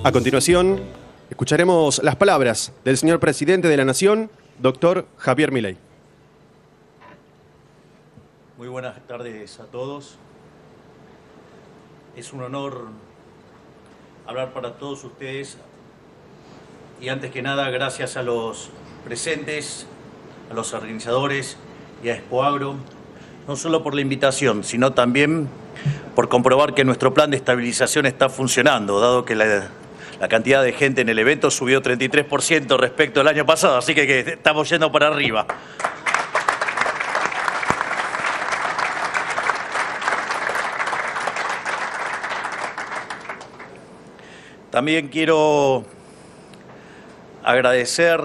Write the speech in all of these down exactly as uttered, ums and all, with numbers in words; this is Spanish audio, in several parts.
A continuación, escucharemos las palabras del señor presidente de la Nación, doctor Javier Milei. Muy buenas tardes a todos. Es un honor hablar para todos ustedes y antes que nada gracias a los presentes, a los organizadores y a Expoagro, no solo por la invitación, sino también por comprobar que nuestro plan de estabilización está funcionando, dado que la, la cantidad de gente en el evento subió treinta y tres por ciento respecto al año pasado, así que, que estamos yendo para arriba. También quiero agradecer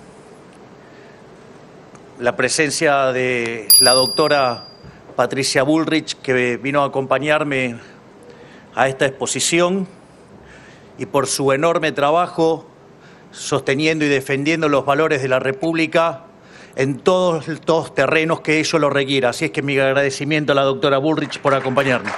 la presencia de la doctora Patricia Bullrich, que vino a acompañarme a esta exposición, y por su enorme trabajo sosteniendo y defendiendo los valores de la República en todos los terrenos que ello lo requiera. Así es que mi agradecimiento a la doctora Bullrich por acompañarme.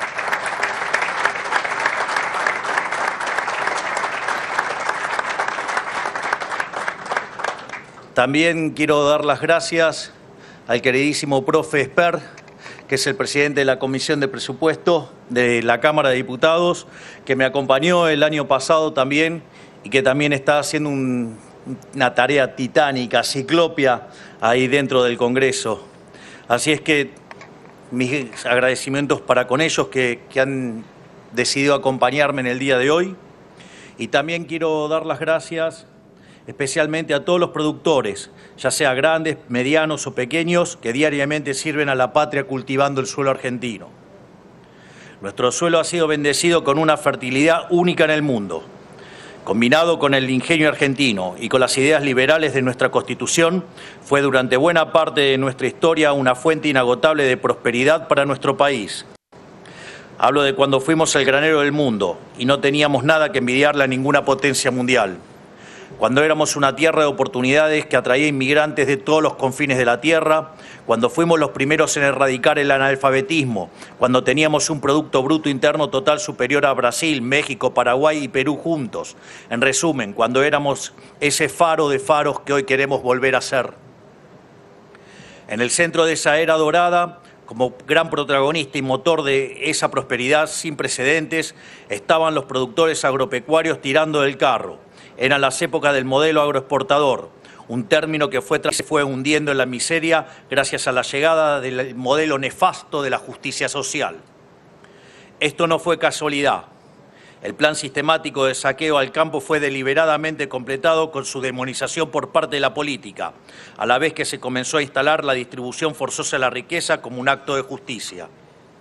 También quiero dar las gracias al queridísimo profe Esper, que es el presidente de la Comisión de Presupuesto de la Cámara de Diputados, que me acompañó el año pasado también y que también está haciendo un, una tarea titánica, ciclopia, ahí dentro del Congreso. Así es que mis agradecimientos para con ellos que, que han decidido acompañarme en el día de hoy. Y también quiero dar las gracias especialmente a todos los productores, ya sea grandes, medianos o pequeños, que diariamente sirven a la patria cultivando el suelo argentino. Nuestro suelo ha sido bendecido con una fertilidad única en el mundo. Combinado con el ingenio argentino y con las ideas liberales de nuestra Constitución, fue durante buena parte de nuestra historia una fuente inagotable de prosperidad para nuestro país. Hablo de cuando fuimos el granero del mundo y no teníamos nada que envidiarle a ninguna potencia mundial. Cuando éramos una tierra de oportunidades que atraía inmigrantes de todos los confines de la tierra, cuando fuimos los primeros en erradicar el analfabetismo, cuando teníamos un Producto Bruto Interno Total superior a Brasil, México, Paraguay y Perú juntos. En resumen, cuando éramos ese faro de faros que hoy queremos volver a ser. En el centro de esa era dorada, como gran protagonista y motor de esa prosperidad sin precedentes, estaban los productores agropecuarios tirando del carro. Eran las épocas del modelo agroexportador, un término que fue, se fue hundiendo en la miseria gracias a la llegada del modelo nefasto de la justicia social. Esto no fue casualidad. El plan sistemático de saqueo al campo fue deliberadamente completado con su demonización por parte de la política, a la vez que se comenzó a instalar la distribución forzosa de la riqueza como un acto de justicia.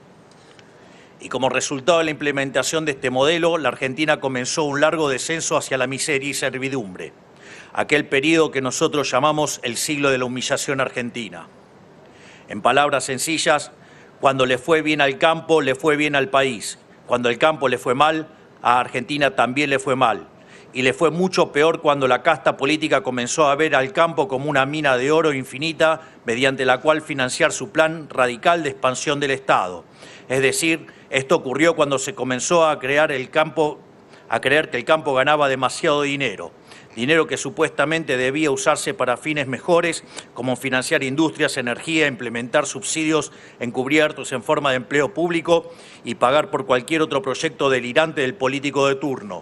Y como resultado de la implementación de este modelo, la Argentina comenzó un largo descenso hacia la miseria y servidumbre, aquel periodo que nosotros llamamos el siglo de la humillación argentina. En palabras sencillas, cuando le fue bien al campo, le fue bien al país. Cuando el campo le fue mal, a Argentina también le fue mal. Y le fue mucho peor cuando la casta política comenzó a ver al campo como una mina de oro infinita mediante la cual financiar su plan radical de expansión del Estado. Es decir, esto ocurrió cuando se comenzó a crear el campo, a creer que el campo ganaba demasiado dinero, dinero que supuestamente debía usarse para fines mejores, como financiar industrias, energía, implementar subsidios encubiertos en forma de empleo público y pagar por cualquier otro proyecto delirante del político de turno.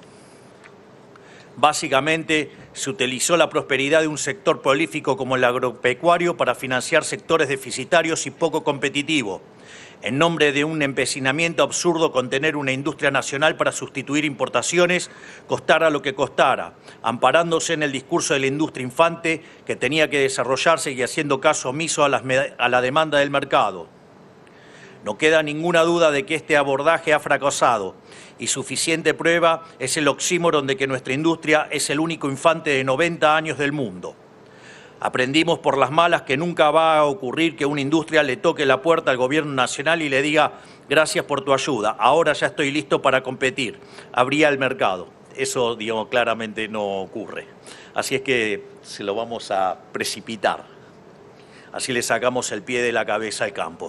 Básicamente, se utilizó la prosperidad de un sector prolífico como el agropecuario para financiar sectores deficitarios y poco competitivos, en nombre de un empecinamiento absurdo con tener una industria nacional para sustituir importaciones, costara lo que costara, amparándose en el discurso de la industria infante que tenía que desarrollarse y haciendo caso omiso a, las, a la demanda del mercado. No queda ninguna duda de que este abordaje ha fracasado y suficiente prueba es el oxímoron de que nuestra industria es el único infante de noventa años del mundo. Aprendimos por las malas que nunca va a ocurrir que una industria le toque la puerta al gobierno nacional y le diga gracias por tu ayuda, ahora ya estoy listo para competir, abría el mercado. Eso, digamos, claramente no ocurre. Así es que se lo vamos a precipitar. Así le sacamos el pie de la cabeza al campo.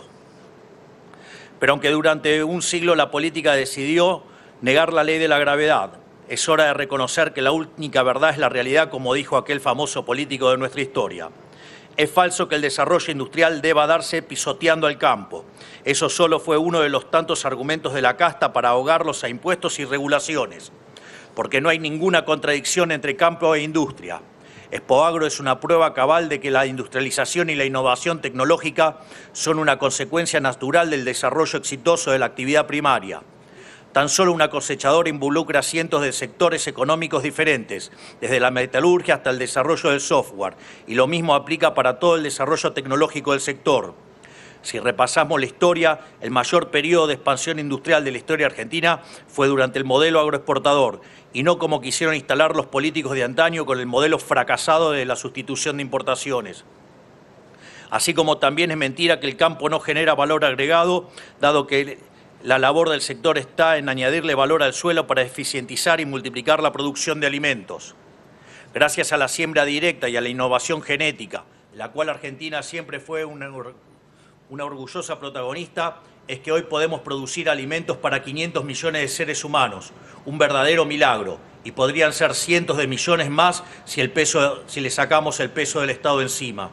Pero aunque durante un siglo la política decidió negar la ley de la gravedad, Es hora de reconocer que la única verdad es la realidad, como dijo aquel famoso político de nuestra historia. Es falso que el desarrollo industrial deba darse pisoteando al campo. Eso solo fue uno de los tantos argumentos de la casta para ahogarlos a impuestos y regulaciones, porque no hay ninguna contradicción entre campo e industria. Expoagro es una prueba cabal de que la industrialización y la innovación tecnológica son una consecuencia natural del desarrollo exitoso de la actividad primaria. Tan solo una cosechadora involucra cientos de sectores económicos diferentes, desde la metalurgia hasta el desarrollo del software, y lo mismo aplica para todo el desarrollo tecnológico del sector. Si repasamos la historia, el mayor periodo de expansión industrial de la historia argentina fue durante el modelo agroexportador, y no como quisieron instalar los políticos de antaño con el modelo fracasado de la sustitución de importaciones. Así como también es mentira que el campo no genera valor agregado, dado que la labor del sector está en añadirle valor al suelo para eficientizar y multiplicar la producción de alimentos. Gracias a la siembra directa y a la innovación genética, la cual Argentina siempre fue una, una orgullosa protagonista, es que hoy podemos producir alimentos para quinientos millones de seres humanos, un verdadero milagro, y podrían ser cientos de millones más si, el peso, si le sacamos el peso del Estado encima.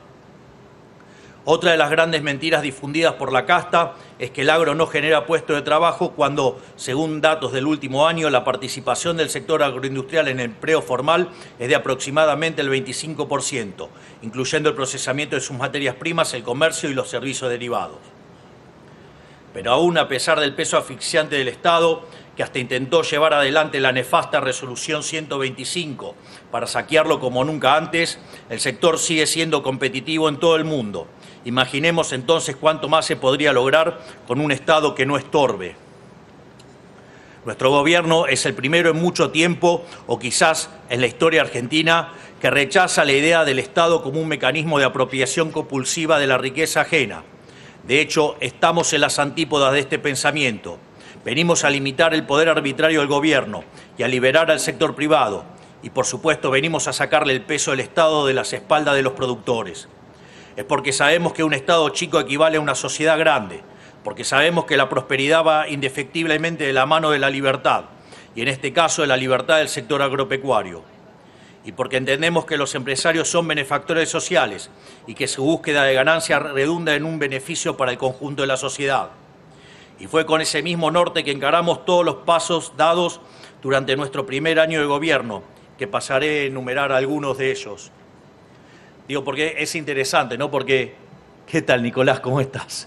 Otra de las grandes mentiras difundidas por la casta es que el agro no genera puestos de trabajo cuando, según datos del último año, la participación del sector agroindustrial en el empleo formal es de aproximadamente el veinticinco por ciento, incluyendo el procesamiento de sus materias primas, el comercio y los servicios derivados. Pero aún a pesar del peso asfixiante del Estado, que hasta intentó llevar adelante la nefasta resolución ciento veinticinco para saquearlo como nunca antes, el sector sigue siendo competitivo en todo el mundo. Imaginemos entonces cuánto más se podría lograr con un Estado que no estorbe. Nuestro gobierno es el primero en mucho tiempo, o quizás en la historia argentina, que rechaza la idea del Estado como un mecanismo de apropiación compulsiva de la riqueza ajena. De hecho, estamos en las antípodas de este pensamiento. Venimos a limitar el poder arbitrario del gobierno y a liberar al sector privado. Y, por supuesto, venimos a sacarle el peso del Estado de las espaldas de los productores. Es porque sabemos que un Estado chico equivale a una sociedad grande, porque sabemos que la prosperidad va indefectiblemente de la mano de la libertad, y en este caso de la libertad del sector agropecuario. Y porque entendemos que los empresarios son benefactores sociales y que su búsqueda de ganancia redunda en un beneficio para el conjunto de la sociedad. Y fue con ese mismo norte que encaramos todos los pasos dados durante nuestro primer año de gobierno, que pasaré a enumerar algunos de ellos. Digo, porque es interesante, ¿no? Porque, ¿qué tal, Nicolás? ¿Cómo estás?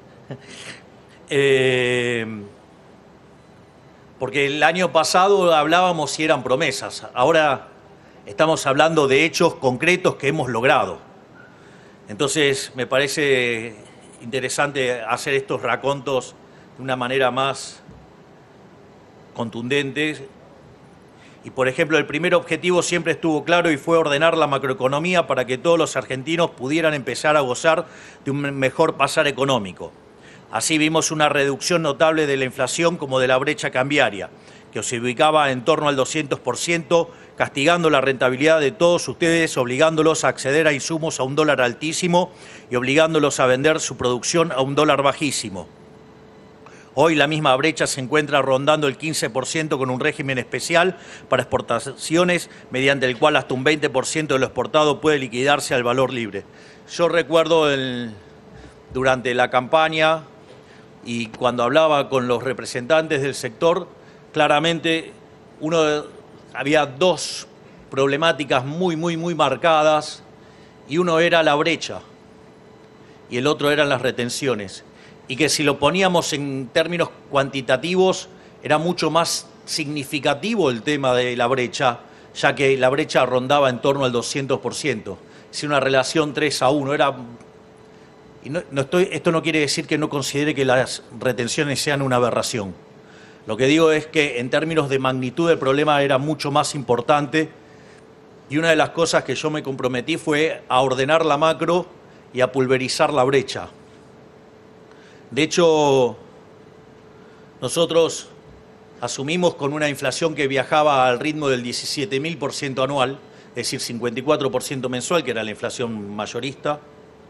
eh, porque el año pasado hablábamos si eran promesas. Ahora estamos hablando de hechos concretos que hemos logrado. Entonces, me parece interesante hacer estos racontos de una manera más contundente. Y, por ejemplo, el primer objetivo siempre estuvo claro y fue ordenar la macroeconomía para que todos los argentinos pudieran empezar a gozar de un mejor pasar económico. Así vimos una reducción notable de la inflación como de la brecha cambiaria, que se ubicaba en torno al doscientos por ciento, castigando la rentabilidad de todos ustedes, obligándolos a acceder a insumos a un dólar altísimo y obligándolos a vender su producción a un dólar bajísimo. Hoy la misma brecha se encuentra rondando el quince por ciento con un régimen especial para exportaciones, mediante el cual hasta un veinte por ciento de lo exportado puede liquidarse al valor libre. Yo recuerdo el, durante la campaña y cuando hablaba con los representantes del sector, claramente uno, había dos problemáticas muy, muy, muy marcadas, y uno era la brecha y el otro eran las retenciones. Y que si lo poníamos en términos cuantitativos, era mucho más significativo el tema de la brecha, ya que la brecha rondaba en torno al doscientos por ciento. Es una relación tres a uno. Era, y no, no estoy, esto no quiere decir que no considere que las retenciones sean una aberración. Lo que digo es que en términos de magnitud el problema era mucho más importante, y una de las cosas que yo me comprometí fue a ordenar la macro y a pulverizar la brecha. De hecho, nosotros asumimos con una inflación que viajaba al ritmo del diecisiete mil por ciento anual, es decir, cincuenta y cuatro por ciento mensual, que era la inflación mayorista.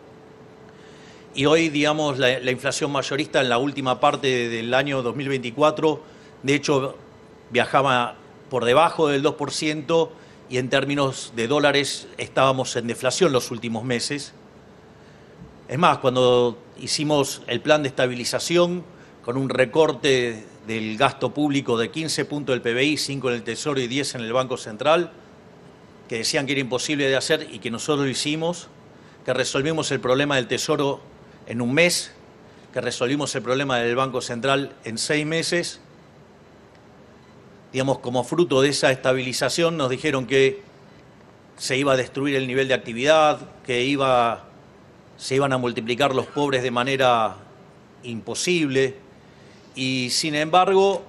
Y hoy, digamos, la, la inflación mayorista en la última parte del año dos mil veinticuatro, de hecho, viajaba por debajo del dos por ciento y en términos de dólares estábamos en deflación los últimos meses. Es más, cuando hicimos el plan de estabilización con un recorte del gasto público de quince puntos del P B I, cinco en el Tesoro y diez en el Banco Central, que decían que era imposible de hacer y que nosotros lo hicimos, que resolvimos el problema del Tesoro en un mes, que resolvimos el problema del Banco Central en seis meses. Digamos, como fruto de esa estabilización nos dijeron que se iba a destruir el nivel de actividad, que iba, se iban a multiplicar los pobres de manera imposible y sin embargo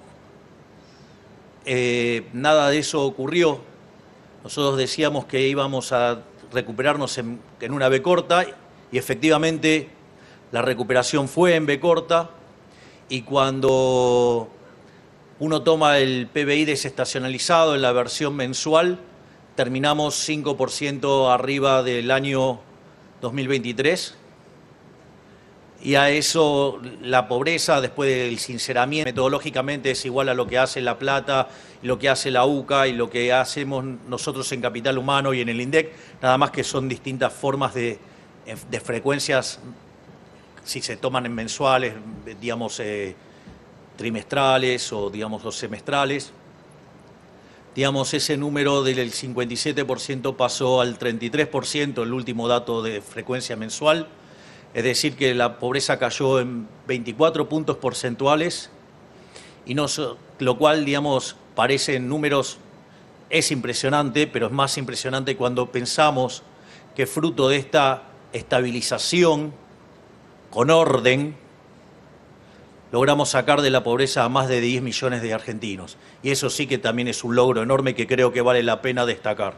eh, nada de eso ocurrió. Nosotros decíamos que íbamos a recuperarnos en, en una B corta y efectivamente la recuperación fue en B corta y cuando uno toma el P B I desestacionalizado en la versión mensual, terminamos cinco por ciento arriba del año dos mil veintitrés. Y a eso la pobreza, después del sinceramiento, metodológicamente es igual a lo que hace La Plata, lo que hace la U C A y lo que hacemos nosotros en Capital Humano y en el INDEC, nada más que son distintas formas de, de frecuencias, si se toman en mensuales, digamos, eh, trimestrales o, digamos, o semestrales. Digamos, ese número del cincuenta y siete por ciento pasó al treinta y tres por ciento, el último dato de frecuencia mensual. Es decir, que la pobreza cayó en veinticuatro puntos porcentuales, y no, lo cual, digamos, parece en números, es impresionante, pero es más impresionante cuando pensamos que fruto de esta estabilización con orden, logramos sacar de la pobreza a más de diez millones de argentinos. Y eso sí que también es un logro enorme que creo que vale la pena destacar.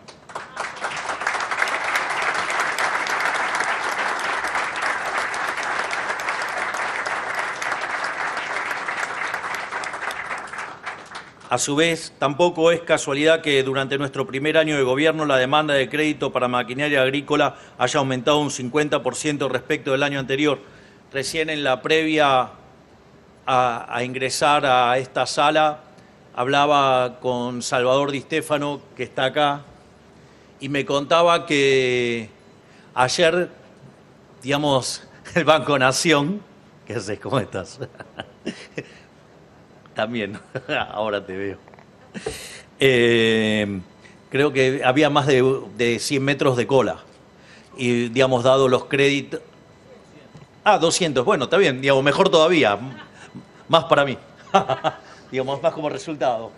A su vez, tampoco es casualidad que durante nuestro primer año de gobierno la demanda de crédito para maquinaria agrícola haya aumentado un cincuenta por ciento respecto del año anterior. Recién en la previa a, a ingresar a esta sala hablaba con Salvador Di Stefano, que está acá, y me contaba que ayer, digamos, el Banco Nación, ¿qué haces? ¿Cómo estás? También, ahora te veo. Eh, creo que había más de, de cien metros de cola. Y, digamos, dado los créditos... Ah, doscientos, bueno, está bien, digamos, mejor todavía. Más para mí. Digamos, más como resultado.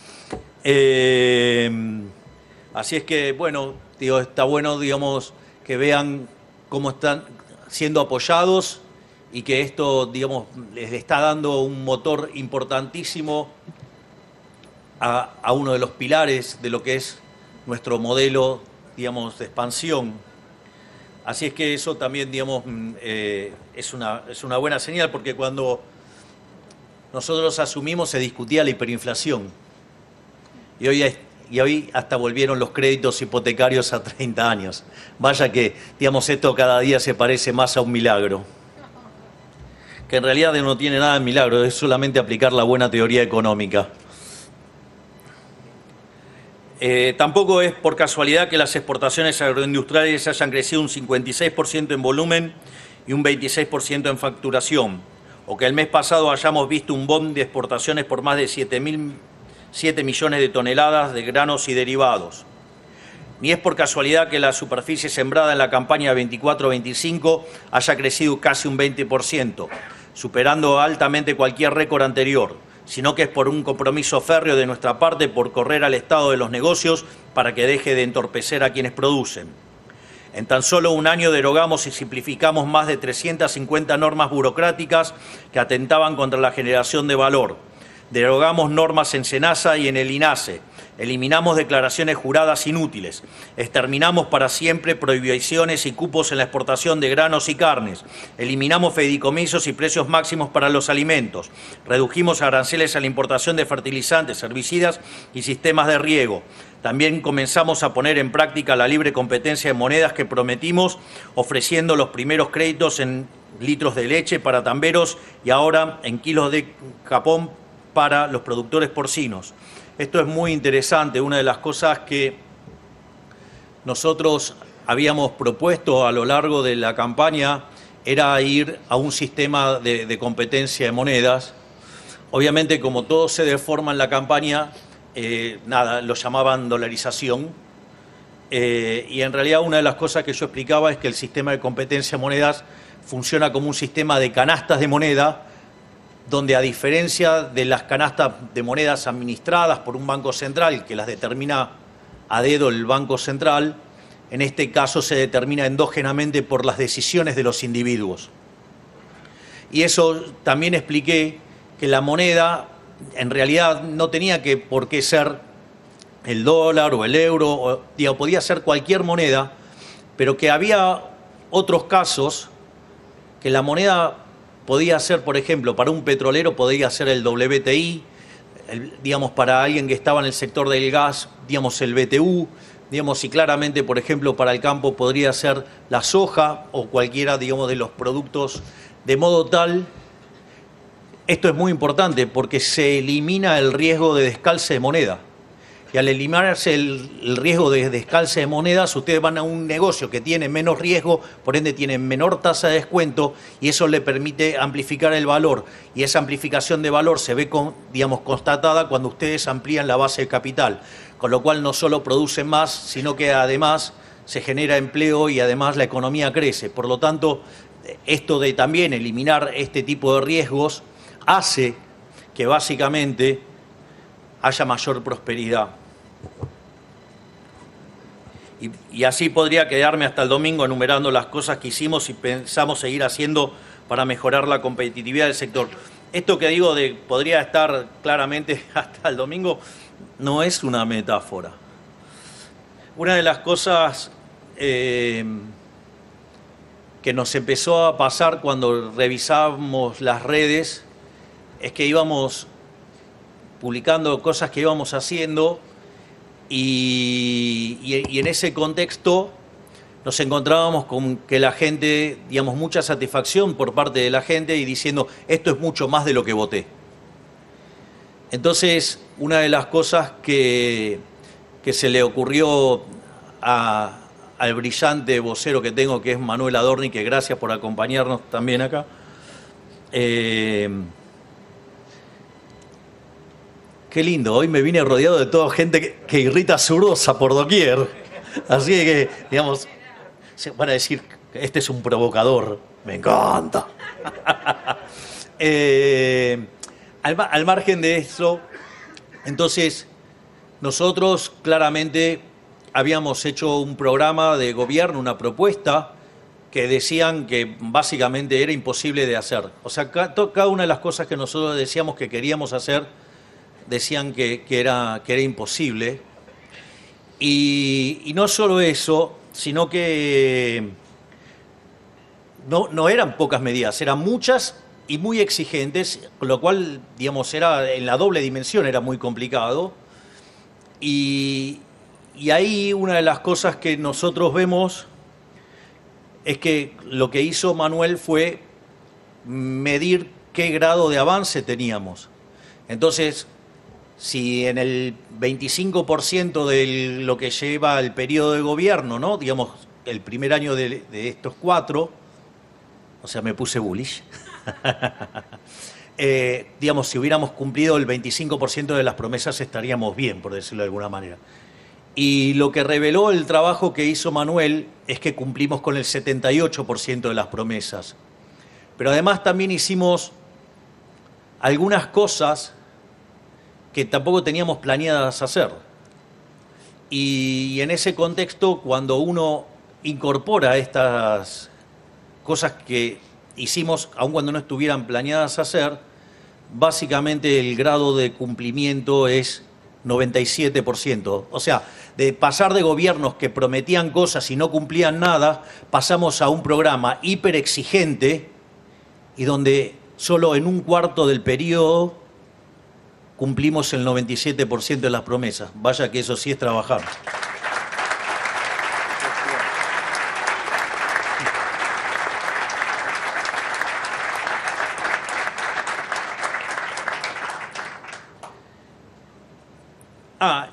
Eh, así es que, bueno, digo, está bueno, digamos, que vean cómo están siendo apoyados y que esto, digamos, les está dando un motor importantísimo a, a uno de los pilares de lo que es nuestro modelo, digamos, de expansión. Así es que eso también, digamos, eh, es una, es una buena señal, porque cuando nosotros asumimos se discutía la hiperinflación y hoy, es, y hoy hasta volvieron los créditos hipotecarios a treinta años. Vaya que, digamos, esto cada día se parece más a un milagro, que en realidad no tiene nada de milagro, es solamente aplicar la buena teoría económica. Eh, tampoco es por casualidad que las exportaciones agroindustriales hayan crecido un cincuenta y seis por ciento en volumen y un veintiséis por ciento en facturación, o que el mes pasado hayamos visto un boom de exportaciones por más de siete millones de toneladas de granos y derivados. Ni es por casualidad que la superficie sembrada en la campaña veinticuatro veinticinco haya crecido casi un veinte por ciento, superando altamente cualquier récord anterior, sino que es por un compromiso férreo de nuestra parte por correr al estado de los negocios para que deje de entorpecer a quienes producen. En tan solo un año derogamos y simplificamos más de trescientas cincuenta normas burocráticas que atentaban contra la generación de valor. Derogamos normas en SENASA y en el INASE. Eliminamos declaraciones juradas inútiles. Exterminamos para siempre prohibiciones y cupos en la exportación de granos y carnes. Eliminamos fideicomisos y precios máximos para los alimentos. Redujimos aranceles a la importación de fertilizantes, herbicidas y sistemas de riego. También comenzamos a poner en práctica la libre competencia de monedas que prometimos, ofreciendo los primeros créditos en litros de leche para tamberos y ahora en kilos de capón para los productores porcinos. Esto es muy interesante. Una de las cosas que nosotros habíamos propuesto a lo largo de la campaña era ir a un sistema de, de competencia de monedas. Obviamente, como todo se deforma en la campaña, eh, nada, lo llamaban dolarización. Eh, y en realidad una de las cosas que yo explicaba es que el sistema de competencia de monedas funciona como un sistema de canastas de moneda, donde a diferencia de las canastas de monedas administradas por un banco central, que las determina a dedo el Banco Central, en este caso se determina endógenamente por las decisiones de los individuos. Y eso también expliqué que la moneda en realidad no tenía que por qué ser el dólar o el euro, o, digo, podía ser cualquier moneda, pero que había otros casos que la moneda podía ser, por ejemplo, para un petrolero podía ser el W T I, el, digamos, para alguien que estaba en el sector del gas, digamos, el B T U, digamos, y claramente, por ejemplo, para el campo podría ser la soja o cualquiera, digamos, de los productos, de modo tal, esto es muy importante porque se elimina el riesgo de descalce de moneda. Y al eliminarse el, el riesgo de descalce de monedas, ustedes van a un negocio que tiene menos riesgo, por ende tiene menor tasa de descuento y eso le permite amplificar el valor. Y esa amplificación de valor se ve, con, digamos, constatada cuando ustedes amplían la base de capital. Con lo cual no solo producen más, sino que además se genera empleo y además la economía crece. Por lo tanto, esto de también eliminar este tipo de riesgos hace que básicamente haya mayor prosperidad. Y, y así podría quedarme hasta el domingo enumerando las cosas que hicimos y pensamos seguir haciendo para mejorar la competitividad del sector. Esto que digo de podría estar claramente hasta el domingo no es una metáfora. Una de las cosas eh, que nos empezó a pasar cuando revisábamos las redes es que íbamos publicando cosas que íbamos haciendo y, y, y en ese contexto nos encontrábamos con que la gente, digamos, mucha satisfacción por parte de la gente y diciendo, esto es mucho más de lo que voté. Entonces, una de las cosas que, que se le ocurrió a, al brillante vocero que tengo, que es Manuel Adorni, que gracias por acompañarnos también acá, eh, qué lindo, hoy me vine rodeado de toda gente que, que irrita zurdosa por doquier. Así que, digamos, se van a decir, este es un provocador. Me encanta. eh, al, al margen de eso, entonces, nosotros claramente habíamos hecho un programa de gobierno, una propuesta, que decían que básicamente era imposible de hacer. O sea, cada una de las cosas que nosotros decíamos que queríamos hacer, decían que, que, era, que era imposible. Y, y no solo eso, sino que no, no eran pocas medidas, eran muchas y muy exigentes, con lo cual, digamos, era en la doble dimensión era muy complicado. Y, y ahí una de las cosas que nosotros vemos es que lo que hizo Manuel fue medir qué grado de avance teníamos. Entonces, si en el veinticinco por ciento de lo que lleva el periodo de gobierno, ¿no? Digamos, el primer año de, de estos cuatro, o sea, me puse bullish, eh, digamos, si hubiéramos cumplido el veinticinco por ciento de las promesas estaríamos bien, por decirlo de alguna manera. Y lo que reveló el trabajo que hizo Manuel es que cumplimos con el setenta y ocho por ciento de las promesas. Pero además también hicimos algunas cosas que tampoco teníamos planeadas hacer. Y en ese contexto, cuando uno incorpora estas cosas que hicimos, aun cuando no estuvieran planeadas hacer, básicamente el grado de cumplimiento es noventa y siete por ciento. O sea, de pasar de gobiernos que prometían cosas y no cumplían nada, pasamos a un programa hiper exigente y donde solo en un cuarto del periodo cumplimos el noventa y siete por ciento de las promesas. Vaya que eso sí es trabajar.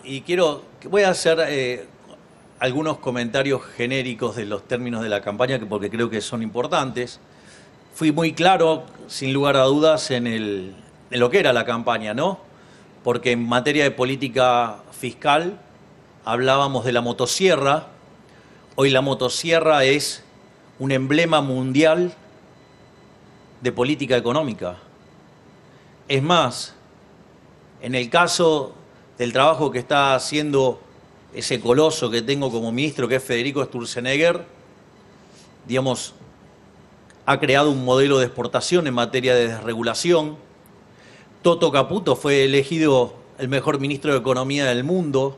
y quiero, voy a hacer eh, algunos comentarios genéricos de los términos de la campaña, porque creo que son importantes. Fui muy claro, sin lugar a dudas, en, el, en lo que era la campaña, ¿no? Porque en materia de política fiscal hablábamos de la motosierra. Hoy la motosierra es un emblema mundial de política económica. Es más, en el caso del trabajo que está haciendo ese coloso que tengo como ministro, que es Federico Sturzenegger, digamos, ha creado un modelo de exportación en materia de desregulación. Toto Caputo fue elegido el mejor ministro de Economía del mundo.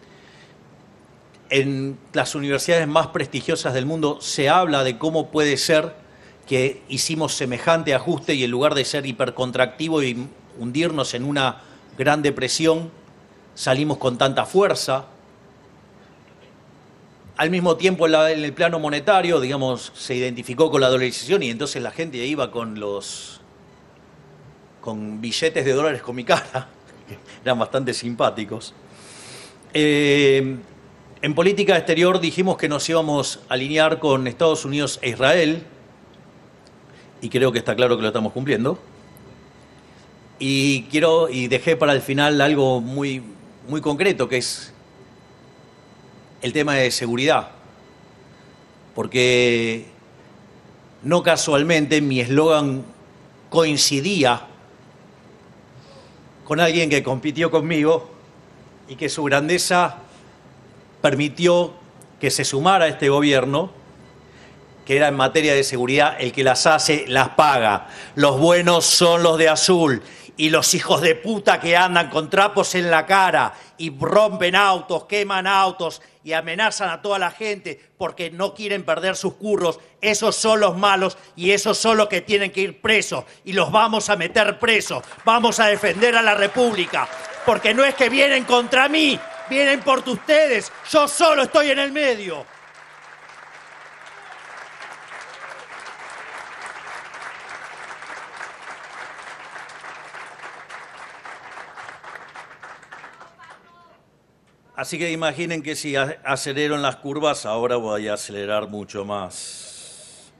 En las universidades más prestigiosas del mundo se habla de cómo puede ser que hicimos semejante ajuste y en lugar de ser hipercontractivo y hundirnos en una gran depresión, salimos con tanta fuerza. Al mismo tiempo, en, la, en el plano monetario, digamos, se identificó con la dolarización y entonces la gente iba con los con billetes de dólares con mi cara, que eran bastante simpáticos. Eh, en política exterior dijimos que nos íbamos a alinear con Estados Unidos e Israel, y creo que está claro que lo estamos cumpliendo. Y quiero, y dejé para el final algo muy, muy concreto, que es el tema de seguridad. Porque no casualmente mi eslogan coincidía con alguien que compitió conmigo y que su grandeza permitió que se sumara a este gobierno, que era en materia de seguridad: el que las hace, las paga. Los buenos son los de azul. Y los hijos de puta que andan con trapos en la cara y rompen autos, queman autos y amenazan a toda la gente porque no quieren perder sus curros, esos son los malos y esos son los que tienen que ir presos. Y los vamos a meter presos. Vamos a defender a la República. Porque no es que vienen contra mí, vienen por ustedes. Yo solo estoy en el medio. Así que imaginen que si acelero en las curvas, ahora voy a acelerar mucho más.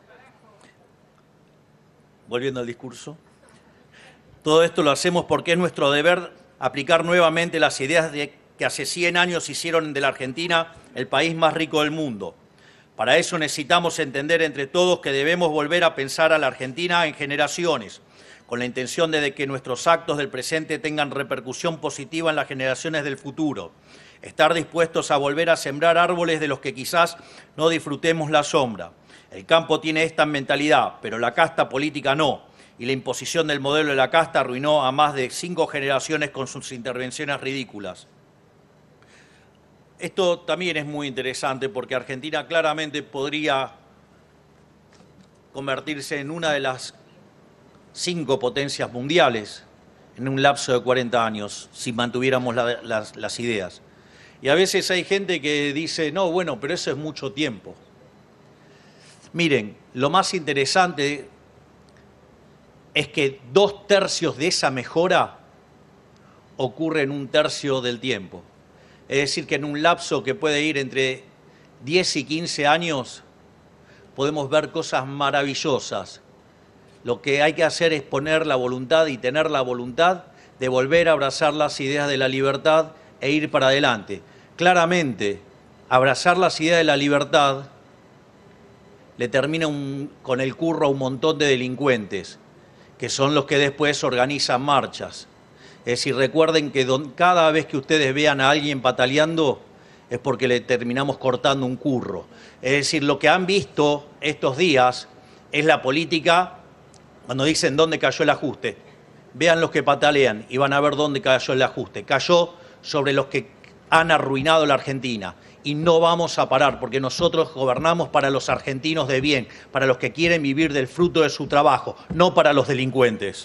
Volviendo al discurso. Todo esto lo hacemos porque es nuestro deber aplicar nuevamente las ideas de que hace cien años hicieron de la Argentina el país más rico del mundo. Para eso necesitamos entender entre todos que debemos volver a pensar a la Argentina en generaciones, con la intención de que nuestros actos del presente tengan repercusión positiva en las generaciones del futuro. Estar dispuestos a volver a sembrar árboles de los que quizás no disfrutemos la sombra. El campo tiene esta mentalidad, pero la casta política no. Y la imposición del modelo de la casta arruinó a más de cinco generaciones con sus intervenciones ridículas. Esto también es muy interesante porque Argentina claramente podría convertirse en una de las cinco potencias mundiales en un lapso de cuarenta años, si mantuviéramos la, las, las ideas. Y a veces hay gente que dice, no, bueno, pero eso es mucho tiempo. Miren, lo más interesante es que dos tercios de esa mejora ocurre en un tercio del tiempo. Es decir, que en un lapso que puede ir entre diez y quince años podemos ver cosas maravillosas. Lo que hay que hacer es poner la voluntad y tener la voluntad de volver a abrazar las ideas de la libertad e ir para adelante. Claramente, abrazar las ideas de la libertad le termina un, con el curro a un montón de delincuentes, que son los que después organizan marchas. Es decir, recuerden que don, cada vez que ustedes vean a alguien pataleando es porque le terminamos cortando un curro. Es decir, lo que han visto estos días es la política. Cuando dicen dónde cayó el ajuste, vean los que patalean y van a ver dónde cayó el ajuste. Cayó sobre los que han arruinado la Argentina. Y no vamos a parar, porque nosotros gobernamos para los argentinos de bien, para los que quieren vivir del fruto de su trabajo, no para los delincuentes.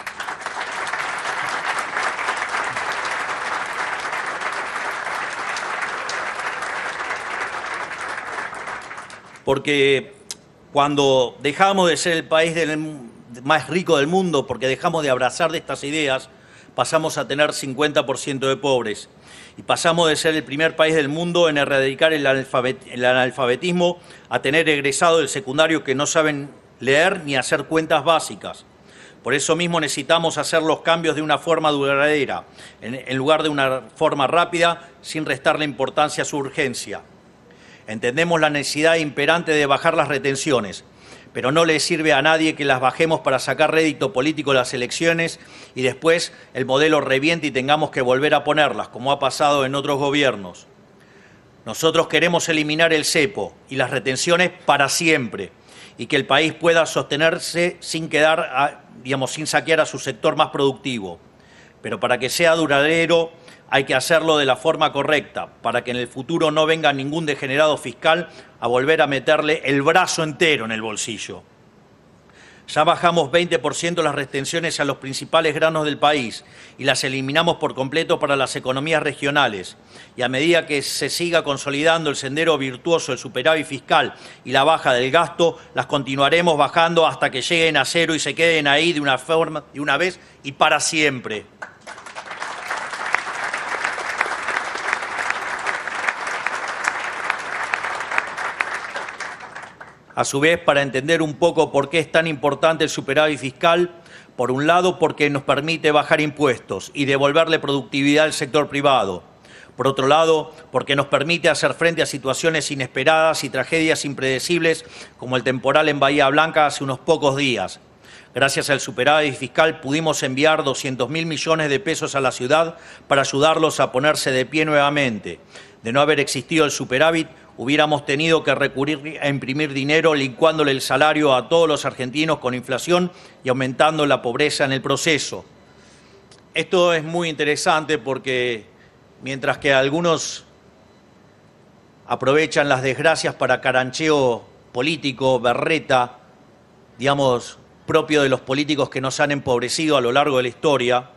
Porque cuando dejamos de ser el país del más rico del mundo, porque dejamos de abrazar de estas ideas, pasamos a tener cincuenta por ciento de pobres. Y pasamos de ser el primer país del mundo en erradicar el, analfabet el analfabetismo a tener egresados del secundario que no saben leer ni hacer cuentas básicas. Por eso mismo necesitamos hacer los cambios de una forma duradera, en, en lugar de una forma rápida, sin restarle importancia a su urgencia. Entendemos la necesidad imperante de bajar las retenciones, pero no le sirve a nadie que las bajemos para sacar rédito político de las elecciones y después el modelo reviente y tengamos que volver a ponerlas, como ha pasado en otros gobiernos. Nosotros queremos eliminar el cepo y las retenciones para siempre y que el país pueda sostenerse sin quedar, a, digamos, sin saquear a su sector más productivo. Pero para que sea duradero hay que hacerlo de la forma correcta, para que en el futuro no venga ningún degenerado fiscal a volver a meterle el brazo entero en el bolsillo. Ya bajamos veinte por ciento las retenciones a los principales granos del país y las eliminamos por completo para las economías regionales. Y a medida que se siga consolidando el sendero virtuoso del superávit fiscal y la baja del gasto, las continuaremos bajando hasta que lleguen a cero y se queden ahí de una forma, de una vez y para siempre. A su vez, para entender un poco por qué es tan importante el superávit fiscal, por un lado, porque nos permite bajar impuestos y devolverle productividad al sector privado. Por otro lado, porque nos permite hacer frente a situaciones inesperadas y tragedias impredecibles como el temporal en Bahía Blanca hace unos pocos días. Gracias al superávit fiscal pudimos enviar doscientos mil millones de pesos a la ciudad para ayudarlos a ponerse de pie nuevamente. De no haber existido el superávit, hubiéramos tenido que recurrir a imprimir dinero licuándole el salario a todos los argentinos con inflación y aumentando la pobreza en el proceso. Esto es muy interesante porque mientras que algunos aprovechan las desgracias para carancheo político, berreta, digamos, propio de los políticos que nos han empobrecido a lo largo de la historia,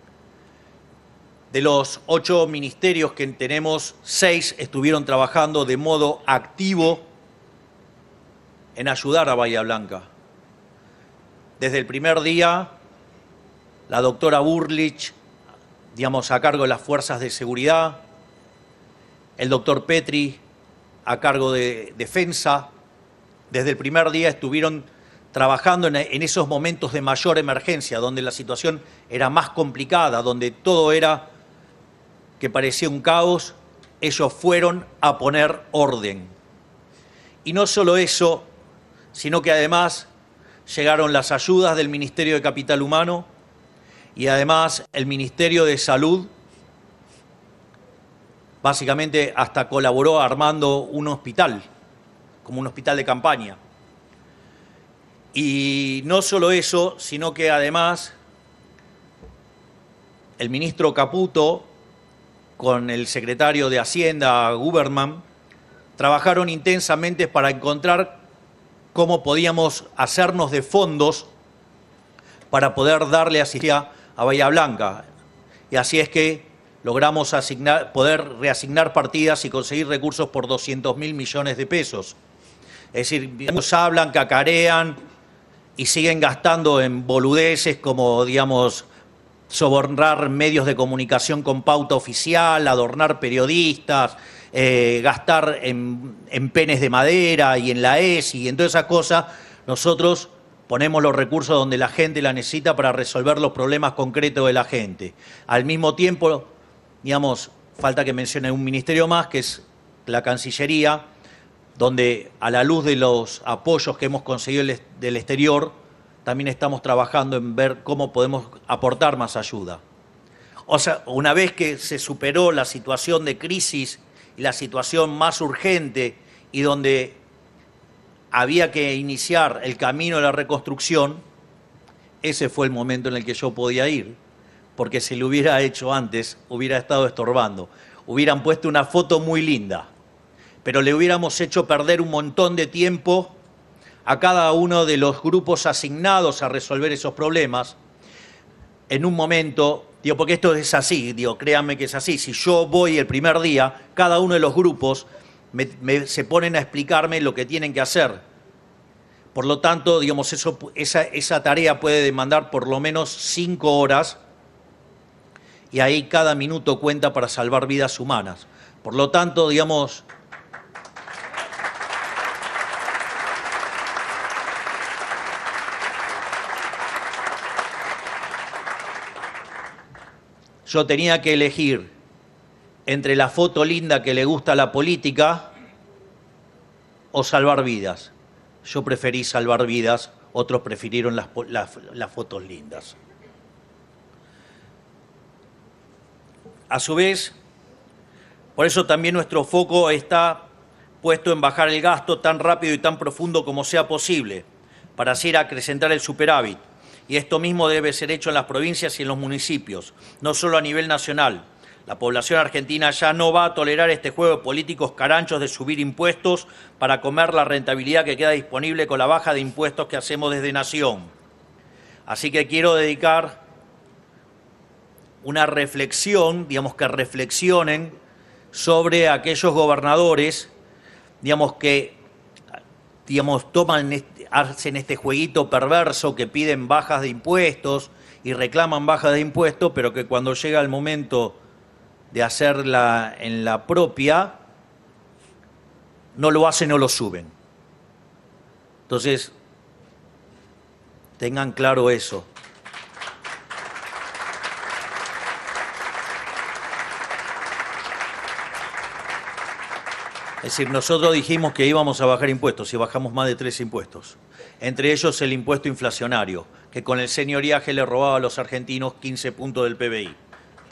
de los ocho ministerios que tenemos, seis estuvieron trabajando de modo activo en ayudar a Bahía Blanca. Desde el primer día, la doctora Burlich, digamos, a cargo de las fuerzas de seguridad, el doctor Petri, a cargo de defensa, desde el primer día estuvieron trabajando en, en esos momentos de mayor emergencia, donde la situación era más complicada, donde todo era que parecía un caos, ellos fueron a poner orden. Y no solo eso, sino que además llegaron las ayudas del Ministerio de Capital Humano y además el Ministerio de Salud, básicamente hasta colaboró armando un hospital, como un hospital de campaña. Y no solo eso, sino que además el ministro Caputo, con el secretario de Hacienda, Guberman, trabajaron intensamente para encontrar cómo podíamos hacernos de fondos para poder darle asistencia a Bahía Blanca. Y así es que logramos asignar, poder reasignar partidas y conseguir recursos por doscientos mil millones de pesos. Es decir, digamos, hablan, cacarean y siguen gastando en boludeces como, digamos, sobornar medios de comunicación con pauta oficial, adornar periodistas, eh, gastar en, en penes de madera y en la E S I y en todas esas cosas. Nosotros ponemos los recursos donde la gente la necesita para resolver los problemas concretos de la gente. Al mismo tiempo, digamos, falta que mencione un ministerio más, que es la Cancillería, donde a la luz de los apoyos que hemos conseguido del exterior, también estamos trabajando en ver cómo podemos aportar más ayuda. O sea, una vez que se superó la situación de crisis y la situación más urgente y donde había que iniciar el camino de la reconstrucción, ese fue el momento en el que yo podía ir, porque si lo hubiera hecho antes, hubiera estado estorbando. Hubieran puesto una foto muy linda, pero le hubiéramos hecho perder un montón de tiempo a cada uno de los grupos asignados a resolver esos problemas en un momento, digo, porque esto es así, digo, créanme que es así. Si yo voy el primer día, cada uno de los grupos me, me, se ponen a explicarme lo que tienen que hacer. Por lo tanto, digamos, eso, esa, esa tarea puede demandar por lo menos cinco horas y ahí cada minuto cuenta para salvar vidas humanas. Por lo tanto, digamos, yo tenía que elegir entre la foto linda que le gusta a la política o salvar vidas. Yo preferí salvar vidas, otros prefirieron las, las, las fotos lindas. A su vez, por eso también nuestro foco está puesto en bajar el gasto tan rápido y tan profundo como sea posible, para así acrecentar el superávit. Y esto mismo debe ser hecho en las provincias y en los municipios, no solo a nivel nacional. La población argentina ya no va a tolerar este juego de políticos caranchos de subir impuestos para comer la rentabilidad que queda disponible con la baja de impuestos que hacemos desde Nación. Así que quiero dedicar una reflexión, digamos que reflexionen sobre aquellos gobernadores, digamos que digamos, toman, hacen este jueguito perverso que piden bajas de impuestos y reclaman bajas de impuestos, pero que cuando llega el momento de hacerla en la propia, no lo hacen o lo suben. Entonces, tengan claro eso. Es decir, nosotros dijimos que íbamos a bajar impuestos y bajamos más de tres impuestos. Entre ellos el impuesto inflacionario, que con el señoriaje le robaba a los argentinos quince puntos del P B I.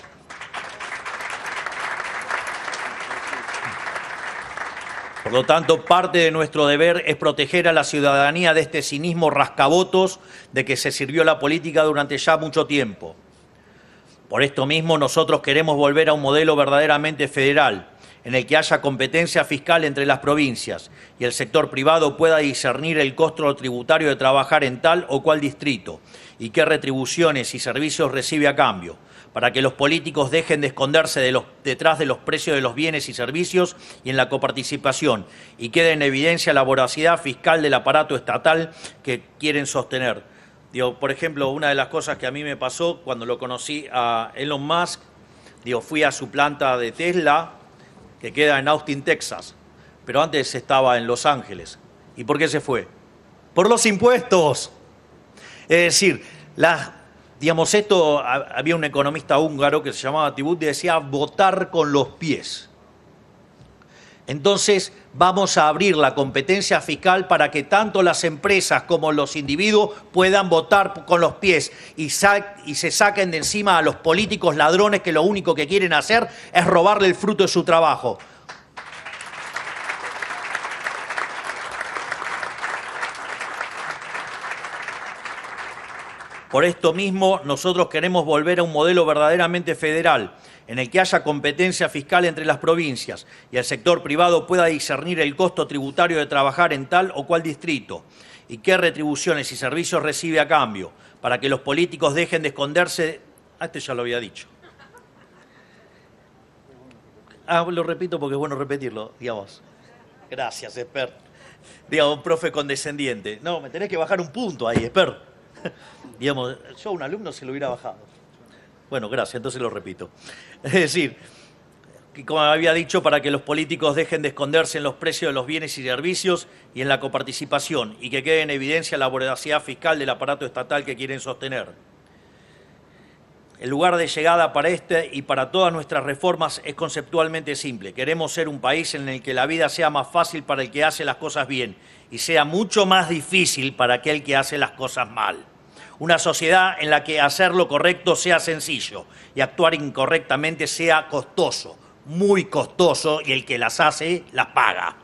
Por lo tanto, parte de nuestro deber es proteger a la ciudadanía de este cinismo rascabotos de que se sirvió la política durante ya mucho tiempo. Por esto mismo, nosotros queremos volver a un modelo verdaderamente federal, en el que haya competencia fiscal entre las provincias y el sector privado pueda discernir el costo tributario de trabajar en tal o cual distrito y qué retribuciones y servicios recibe a cambio, para que los políticos dejen de esconderse de los, detrás de los precios de los bienes y servicios y en la coparticipación, y quede en evidencia la voracidad fiscal del aparato estatal que quieren sostener. Digo, por ejemplo, una de las cosas que a mí me pasó cuando lo conocí a Elon Musk, digo, fui a su planta de Tesla, que queda en Austin, Texas, pero antes estaba en Los Ángeles. ¿Y por qué se fue? Por los impuestos. Es decir, las... Digamos, esto, había un economista húngaro que se llamaba Tibut y decía votar con los pies. Entonces, vamos a abrir la competencia fiscal para que tanto las empresas como los individuos puedan votar con los pies y, sa- y se saquen de encima a los políticos ladrones que lo único que quieren hacer es robarle el fruto de su trabajo. Por esto mismo, nosotros queremos volver a un modelo verdaderamente federal, en el que haya competencia fiscal entre las provincias y el sector privado pueda discernir el costo tributario de trabajar en tal o cual distrito y qué retribuciones y servicios recibe a cambio, para que los políticos dejen de esconderse. Ah, este ya lo había dicho. Ah, lo repito porque es bueno repetirlo, digamos. Gracias, Esper. Digamos, un profe condescendiente. No, me tenés que bajar un punto ahí, Esper. Digamos, yo a un alumno se lo hubiera bajado. Bueno, gracias, entonces lo repito. Es decir, que como había dicho, para que los políticos dejen de esconderse en los precios de los bienes y servicios y en la coparticipación, y que quede en evidencia la voracidad fiscal del aparato estatal que quieren sostener. El lugar de llegada para este y para todas nuestras reformas es conceptualmente simple. Queremos ser un país en el que la vida sea más fácil para el que hace las cosas bien y sea mucho más difícil para aquel que hace las cosas mal. Una sociedad en la que hacer lo correcto sea sencillo y actuar incorrectamente sea costoso, muy costoso, y el que las hace las paga.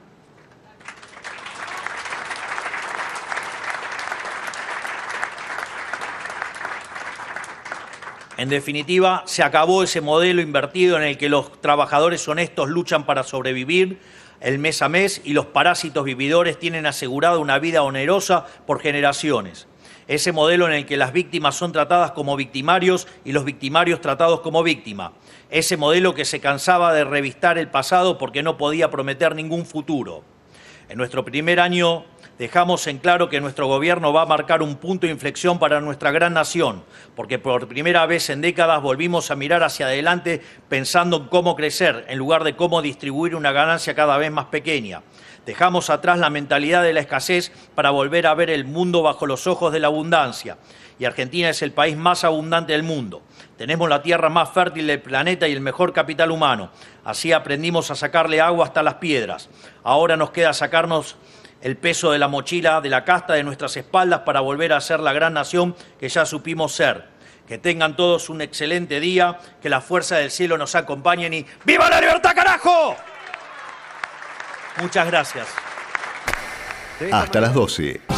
En definitiva, se acabó ese modelo invertido en el que los trabajadores honestos luchan para sobrevivir el mes a mes y los parásitos vividores tienen asegurada una vida onerosa por generaciones. Ese modelo en el que las víctimas son tratadas como victimarios y los victimarios tratados como víctima. Ese modelo que se cansaba de revistar el pasado porque no podía prometer ningún futuro. En nuestro primer año Dejamos en claro que nuestro gobierno va a marcar un punto de inflexión para nuestra gran nación, porque por primera vez en décadas volvimos a mirar hacia adelante pensando en cómo crecer, en lugar de cómo distribuir una ganancia cada vez más pequeña. Dejamos atrás la mentalidad de la escasez para volver a ver el mundo bajo los ojos de la abundancia. Y Argentina es el país más abundante del mundo. Tenemos la tierra más fértil del planeta y el mejor capital humano. Así aprendimos a sacarle agua hasta las piedras. Ahora nos queda sacarnos el peso de la mochila, de la casta de nuestras espaldas para volver a ser la gran nación que ya supimos ser. Que tengan todos un excelente día, que la fuerza del cielo nos acompañen y ¡viva la libertad, carajo! Muchas gracias. Hasta las doce.